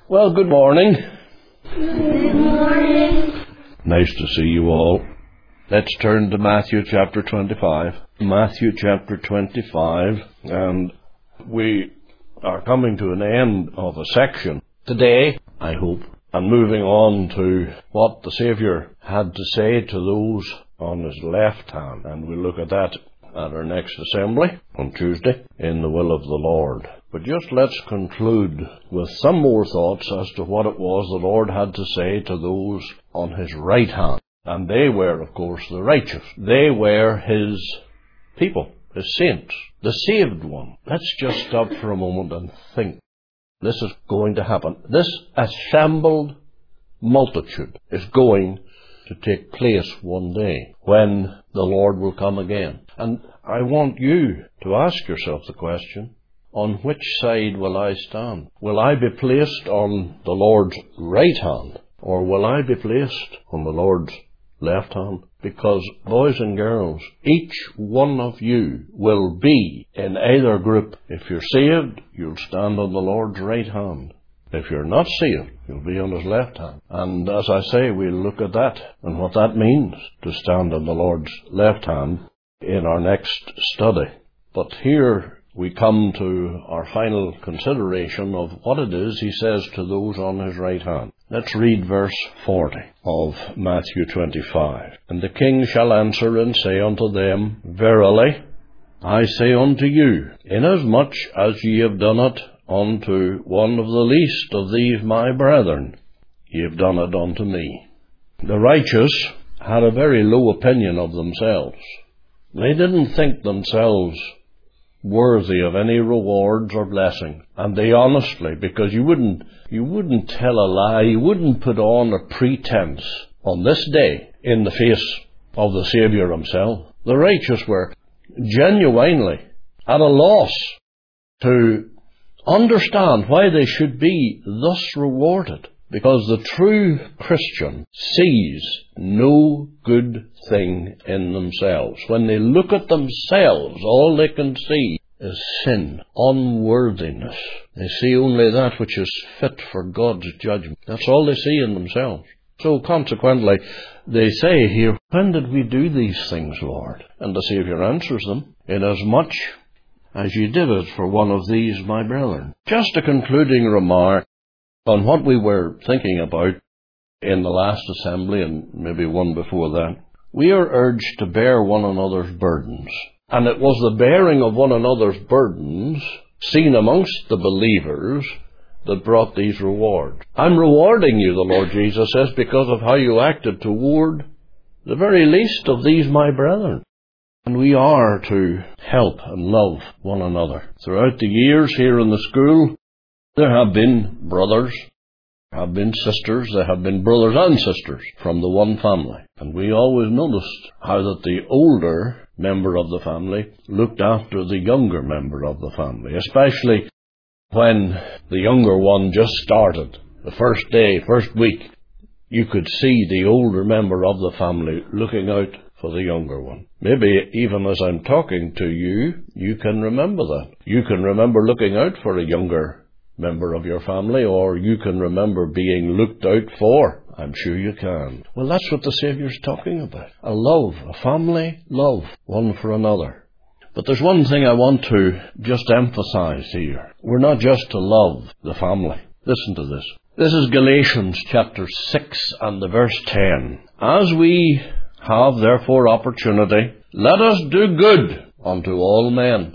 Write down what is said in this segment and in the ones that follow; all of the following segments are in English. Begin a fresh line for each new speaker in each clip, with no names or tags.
Well, good morning.
Good morning.
Nice to see you all. Let's turn to Matthew chapter 25. Matthew chapter 25, and we are coming to an end of a section today, I hope, and moving on to what the Saviour had to say to those on his left hand. And we'll look at that at our next assembly on Tuesday in the will of the Lord. But just let's conclude with some more thoughts as to what it was the Lord had to say to those on his right hand. And they were, of course, the righteous. They were his people, his saints, the saved one. Let's just stop for a moment and think. This is going to happen. This assembled multitude is going to take place one day when the Lord will come again. And I want you to ask yourself the question, on which side will I stand? Will I be placed on the Lord's right hand, or will I be placed on the Lord's left hand? Because, boys and girls, each one of you will be in either group. If you're saved, you'll stand on the Lord's right hand. If you're not saved, you'll be on his left hand. And as I say, we'll look at that and what that means to stand on the Lord's left hand in our next study. But here we come to our final consideration of what it is he says to those on his right hand. Let's read verse 40 of Matthew 25. And the king shall answer and say unto them, Verily, I say unto you, inasmuch as ye have done it unto one of the least of these my brethren, ye have done it unto me. The righteous had a very low opinion of themselves. They didn't think themselves worthy of any rewards or blessing. And they honestly, because you wouldn't tell a lie, you wouldn't put on a pretense on this day in the face of the Saviour himself. The righteous were genuinely at a loss to understand why they should be thus rewarded, because the true Christian sees no good thing in themselves. When they look at themselves, all they can see is sin, unworthiness. They see only that which is fit for God's judgment. That's all they see in themselves. So consequently, they say here, when did we do these things, Lord? And the Saviour answers them, inasmuch as ye did it for one of these my brethren. Just a concluding remark on what we were thinking about in the last assembly and maybe one before that. We are urged to bear one another's burdens. And it was the bearing of one another's burdens seen amongst the believers that brought these rewards. I'm rewarding you, the Lord Jesus says, because of how you acted toward the very least of these my brethren. And we are to help and love one another. Throughout the years here in the school, there have been brothers, have been sisters, there have been brothers and sisters from the one family. And we always noticed how that the older member of the family looked after the younger member of the family, especially when the younger one just started. The first day, first week, you could see the older member of the family looking out for the younger one. Maybe even as I'm talking to you, you can remember that. You can remember looking out for a younger member of your family, or you can remember being looked out for. I'm sure you can. Well, that's what the Saviour's talking about. A love, a family love, one for another. But there's one thing I want to just emphasize here. We're not just to love the family. Listen to this. This is Galatians chapter 6 and the verse 10. As we have therefore opportunity, let us do good unto all men,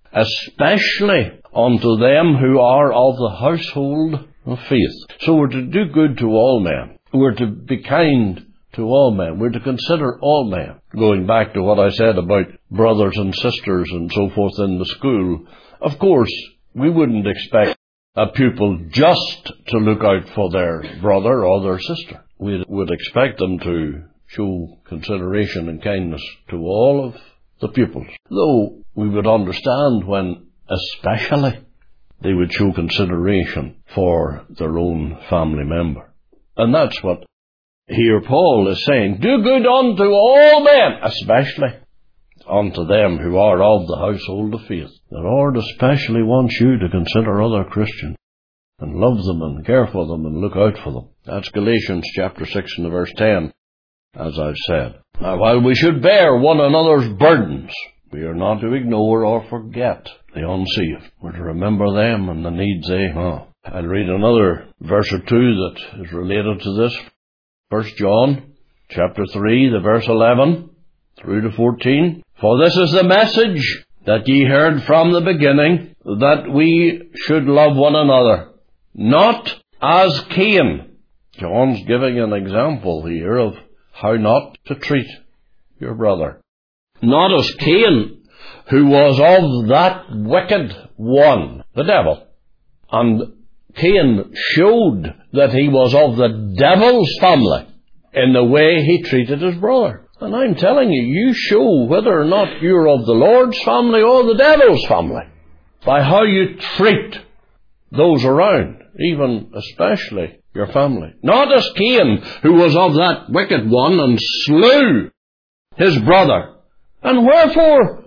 especially unto them who are of the household of faith. So we're to do good to all men. We're to be kind to all men. We're to consider all men. Going back to what I said about brothers and sisters and so forth in the school, of course, we wouldn't expect a pupil just to look out for their brother or their sister. We would expect them to show consideration and kindness to all of the pupils. Though we would understand when especially they would show consideration for their own family member. And that's what here Paul is saying. Do good unto all men, especially unto them who are of the household of faith. The Lord especially wants you to consider other Christians. and love them and care for them and look out for them. That's Galatians chapter 6 and verse 10, as I've said. Now, while we should bear one another's burdens, we are not to ignore or forget the unsaved. We're to remember them and the needs they have. I'll read another verse or two that is related to this. 1 John chapter 3, the verse 11 through to 14. For this is the message that ye heard from the beginning, that we should love one another, not as Cain. John's giving an example here of how not to treat your brother. Not as Cain, who was of that wicked one, the devil. And Cain showed that he was of the devil's family in the way he treated his brother. And I'm telling you, you show whether or not you're of the Lord's family or the devil's family by how you treat those around, even especially your family. Not as Cain, who was of that wicked one and slew his brother. And wherefore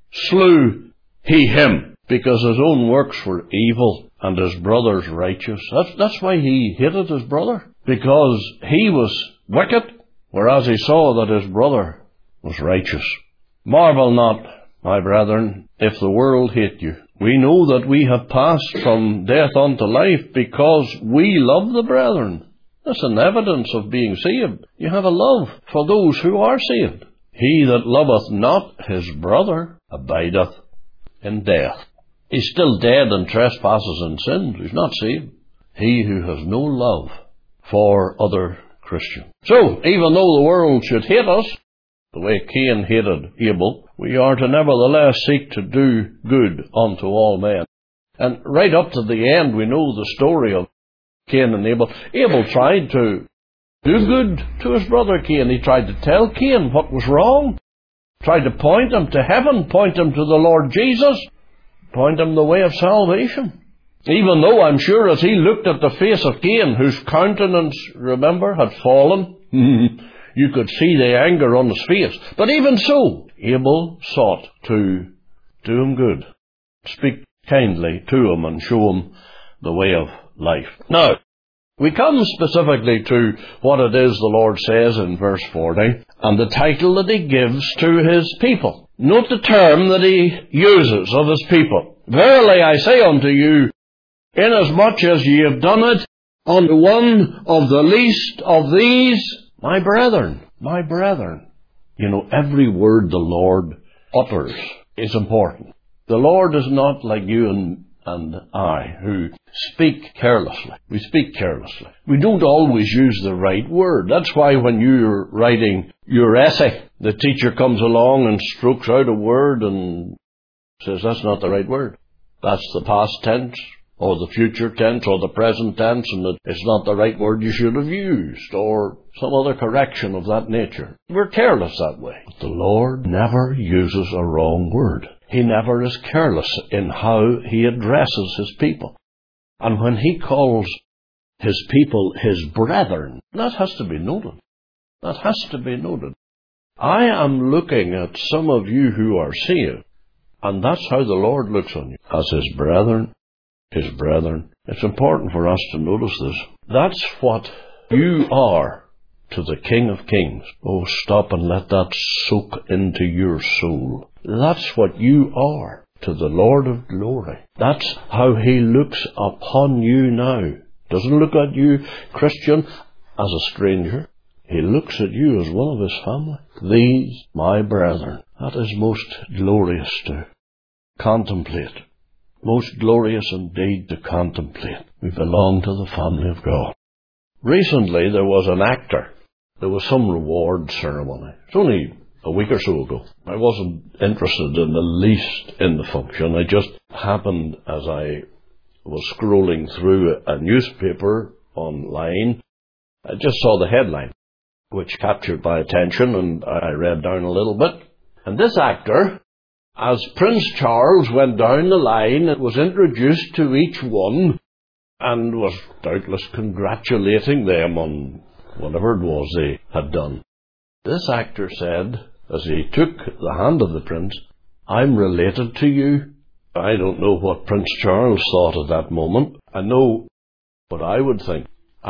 slew he him? Because his own works were evil and his brother's righteous. That's why he hated his brother, because he was wicked, whereas he saw that his brother was righteous. Marvel not, my brethren, if the world hate you. We know that we have passed from death unto life because we love the brethren. That's an evidence of being saved. You have a love for those who are saved. He that loveth not his brother abideth in death. He's still dead in trespasses and sins. He's not saved. He who has no love for other Christians. So, even though the world should hate us, the way Cain hated Abel, we are to nevertheless seek to do good unto all men. And right up to the end, we know the story of Cain and Abel. Abel tried to do good to his brother Cain. He tried to tell Cain what was wrong. Tried to point him to heaven, point him to the Lord Jesus, point him the way of salvation. Even though I'm sure as he looked at the face of Cain, whose countenance, remember, had fallen, you could see the anger on his face. But even so, Abel sought to do him good, speak kindly to him and show him the way of life. Now, we come specifically to what it is the Lord says in verse 40, and the title that he gives to his people. Note the term that he uses of his people. Verily I say unto you, inasmuch as ye have done it unto one of the least of these, my brethren, my brethren. You know, every word the Lord utters is important. The Lord is not like you and I, who speak carelessly. We speak carelessly. We don't always use the right word. That's why when you're writing your essay, the teacher comes along and strokes out a word and says, that's not the right word. That's the past tense, or the future tense, or the present tense, and it's not the right word you should have used, or some other correction of that nature. We're careless that way. But the Lord never uses a wrong word. He never is careless in how he addresses his people. And when he calls his people his brethren, that has to be noted. That has to be noted. I am looking at some of you who are saved, and that's how the Lord looks on you, as his brethren. His brethren. It's important for us to notice this. That's what you are to the King of Kings. Oh, stop and let that soak into your soul. That's what you are to the Lord of glory. That's how he looks upon you now. Doesn't look at you, Christian, as a stranger. He looks at you as one of his family. These, my brethren. That is most glorious to contemplate. Most glorious indeed to contemplate. We belong to the family of God. Recently there was an actor. There was some reward ceremony. It's only a week or so ago. I wasn't interested in the least in the function. I just happened, as I was scrolling through a newspaper online, I just saw the headline, which captured my attention, and I read down a little bit. And this actor, as Prince Charles went down the line, it was introduced to each one and was doubtless congratulating them on whatever it was they had done. This actor said, as he took the hand of the prince, I'm related to you. I don't know what Prince Charles thought at that moment. I know But I would think,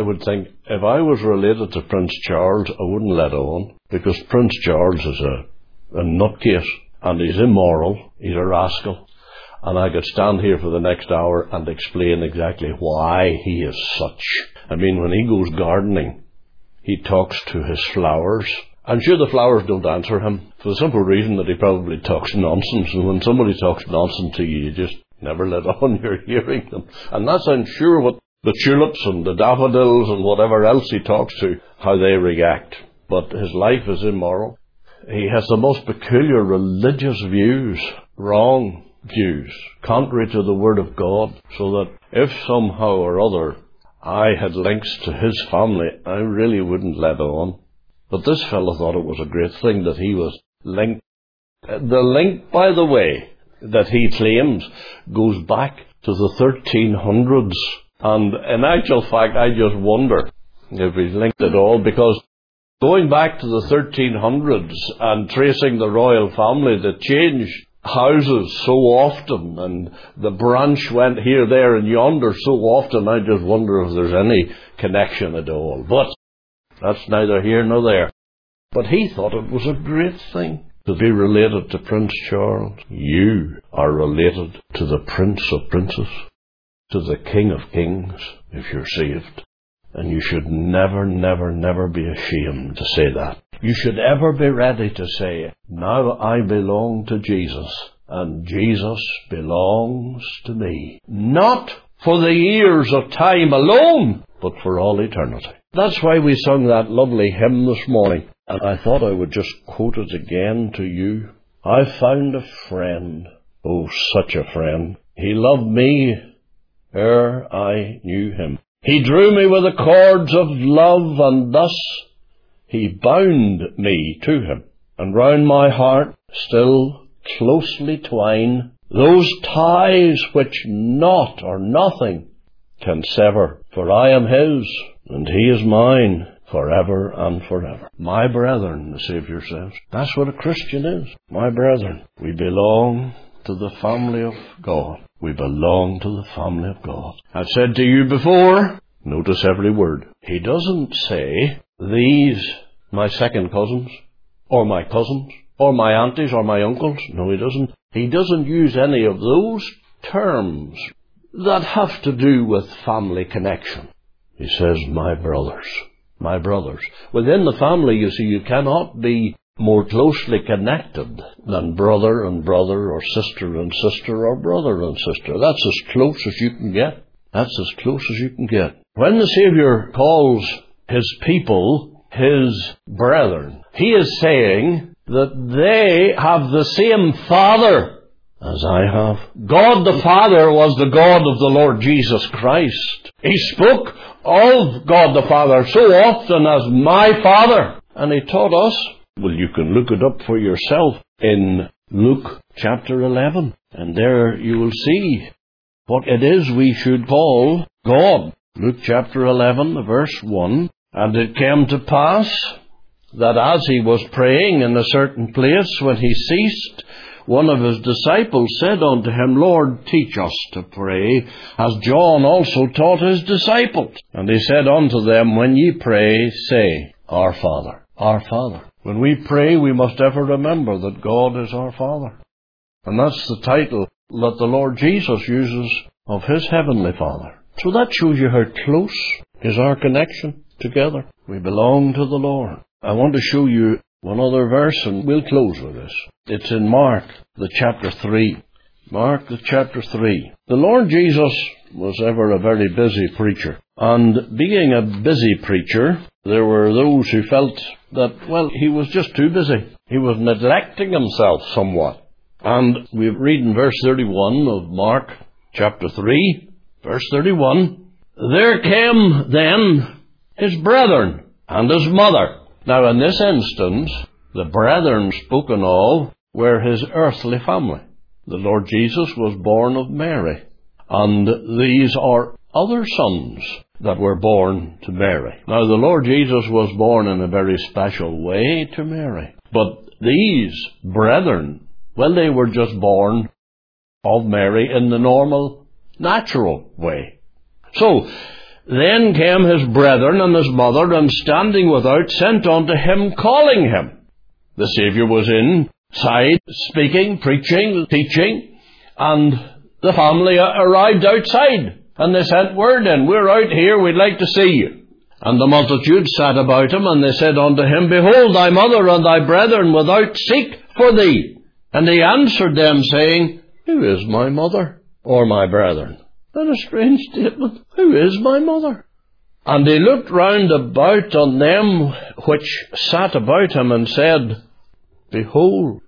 if I was related to Prince Charles, I wouldn't let on, because Prince Charles is a nutcase, and he's immoral, he's a rascal, and I could stand here for the next hour and explain exactly why he is such. I mean, when he goes gardening, he talks to his flowers. I'm sure the flowers don't answer him, for the simple reason that he probably talks nonsense, and when somebody talks nonsense to you, you just never let on you're hearing them. And that's, I'm sure, what the tulips and the daffodils and whatever else he talks to, how they react. But his life is immoral. He has the most peculiar religious views, wrong views, contrary to the Word of God, so that if somehow or other I had links to his family, I really wouldn't let on. But this fellow thought it was a great thing that he was linked. The link, by the way, that he claims goes back to the 1300s. And in actual fact, I just wonder if he's linked at all, because going back to the 1300s and tracing the royal family that changed houses so often, and the branch went here, there and yonder so often, I just wonder if there's any connection at all. But that's neither here nor there. But he thought it was a great thing to be related to Prince Charles. You are related to the Prince of Princes, to the King of Kings, if you're saved. And you should never, never, never be ashamed to say that. You should ever be ready to say, now I belong to Jesus, and Jesus belongs to me. Not for the years of time alone, but for all eternity. That's why we sung that lovely hymn this morning. And I thought I would just quote it again to you. I found a friend, oh, such a friend. He loved me ere I knew him. He drew me with the cords of love, and thus he bound me to him. And round my heart still closely twine those ties which naught or nothing can sever. For I am his, and he is mine, forever and forever. My brethren, the Saviour says. That's what a Christian is. My brethren, we belong to the family of God. We belong to the family of God. I've said to you before, notice every word. He doesn't say, these, my second cousins, or my cousins, or my aunties, or my uncles. No, he doesn't. He doesn't use any of those terms that have to do with family connection. He says, my brothers. My brothers. Within the family, you see, you cannot be more closely connected than brother and brother, or sister and sister, or brother and sister. That's as close as you can get. That's as close as you can get. When the Saviour calls his people his brethren, he is saying that they have the same Father as I have. God the Father was the God of the Lord Jesus Christ. He spoke of God the Father so often as my Father. And he taught us, well, you can look it up for yourself in Luke chapter 11. And there you will see what it is we should call God. Luke chapter 11, verse 1. And it came to pass that as he was praying in a certain place, when he ceased, one of his disciples said unto him, Lord, teach us to pray, as John also taught his disciples. And he said unto them, when ye pray, say, Our Father, our Father. When we pray, we must ever remember that God is our Father. And that's the title that the Lord Jesus uses of his Heavenly Father. So that shows you how close is our connection together. We belong to the Lord. I want to show you one other verse, and we'll close with this. It's in Mark, the chapter 3. Mark, the chapter 3. The Lord Jesus was ever a very busy preacher. And being a busy preacher, there were those who felt that, well, he was just too busy. He was neglecting himself somewhat. And we read in verse 31 of Mark, chapter 3, verse 31, there came then his brethren and his mother. Now, in this instance, the brethren spoken of were his earthly family. The Lord Jesus was born of Mary, and these are other sons that were born to Mary. Now, the Lord Jesus was born in a very special way to Mary, but these brethren, well, they were just born of Mary in the normal, natural way. So, Then came his brethren and his mother, and standing without, sent unto him, calling him. The Saviour was inside, speaking, preaching, teaching, and the family arrived outside, and they sent word in, we're out here, we'd like to see you. And the multitude sat about him, and they said unto him, Behold, thy mother and thy brethren without seek for thee. And he answered them, saying, Who is my mother, or my brethren? What a strange statement. Who is my mother? And he looked round about on them which sat about him, and said, Behold,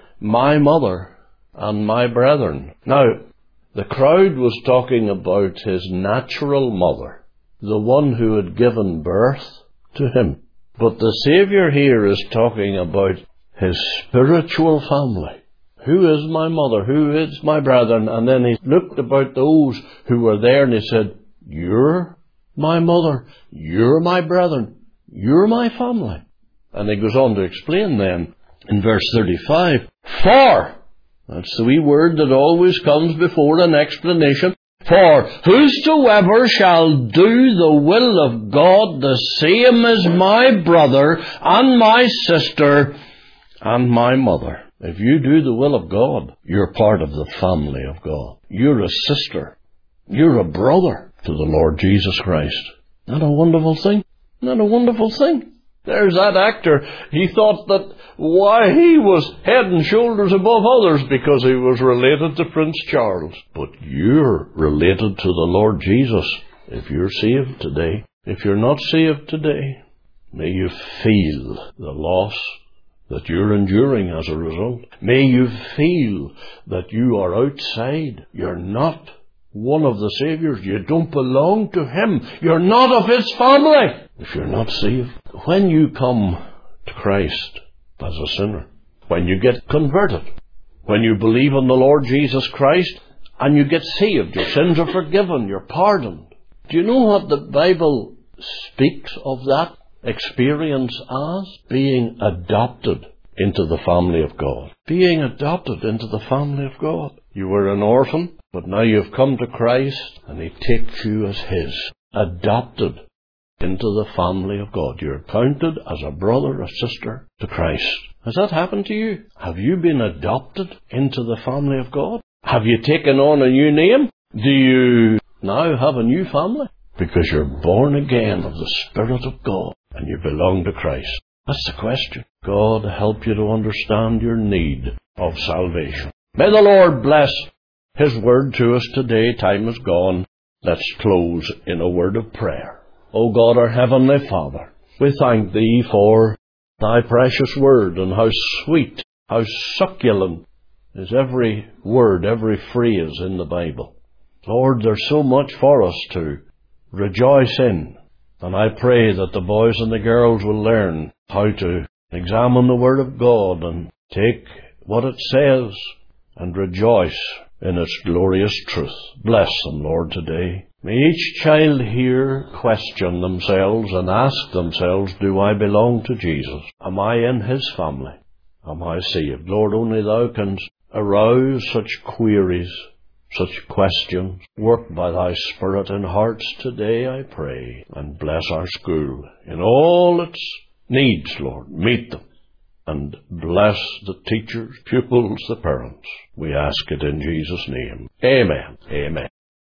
my mother and my brethren. Now, the crowd was talking about his natural mother, the one who had given birth to him. But the Saviour here is talking about his spiritual family. Who is my mother? Who is my brethren? And then he looked about those who were there, and he said, You're my mother. You're my brethren. You're my family. And he goes on to explain then in verse 35, For, that's the wee word that always comes before an explanation, For whosoever shall do the will of God, the same is my brother and my sister and my mother. If you do the will of God, you're part of the family of God. You're a sister. You're a brother to the Lord Jesus Christ. Isn't that a wonderful thing? Isn't that a wonderful thing? There's that actor. He thought that why he was head and shoulders above others because he was related to Prince Charles. But you're related to the Lord Jesus if you're saved today. If you're not saved today, may you feel the loss that you're enduring as a result. May you feel that you are outside. You're not one of the Saviour's. You don't belong to Him. You're not of His family if you're not saved. When you come to Christ as a sinner, when you get converted, when you believe in the Lord Jesus Christ and you get saved, your sins are forgiven, you're pardoned. Do you know what the Bible speaks of that experience as? Being adopted into the family of God. Being adopted into the family of God. You were an orphan, but now you've come to Christ and He takes you as His. Adopted into the family of God. You're counted as a brother or sister to Christ. Has that happened to you? Have you been adopted into the family of God? Have you taken on a new name? Do you now have a new family? Because you're born again of the Spirit of God and you belong to Christ. That's the question. God help you to understand your need of salvation. May the Lord bless His word to us today. Time is gone. Let's close in a word of prayer. O God, our Heavenly Father, we thank Thee for Thy precious word, and how sweet, how succulent is every word, every phrase in the Bible. Lord, there's so much for us to rejoice in. And I pray that the boys and the girls will learn how to examine the Word of God and take what it says and rejoice in its glorious truth. Bless them, Lord, today. May each child here question themselves and ask themselves, do I belong to Jesus? Am I in His family? Am I saved? Lord, only Thou canst arouse such queries, such questions. Work by Thy Spirit in hearts today, I pray, and bless our school in all its needs, Lord. Meet them, and bless the teachers, pupils, the parents. We ask it in Jesus' name. Amen. Amen.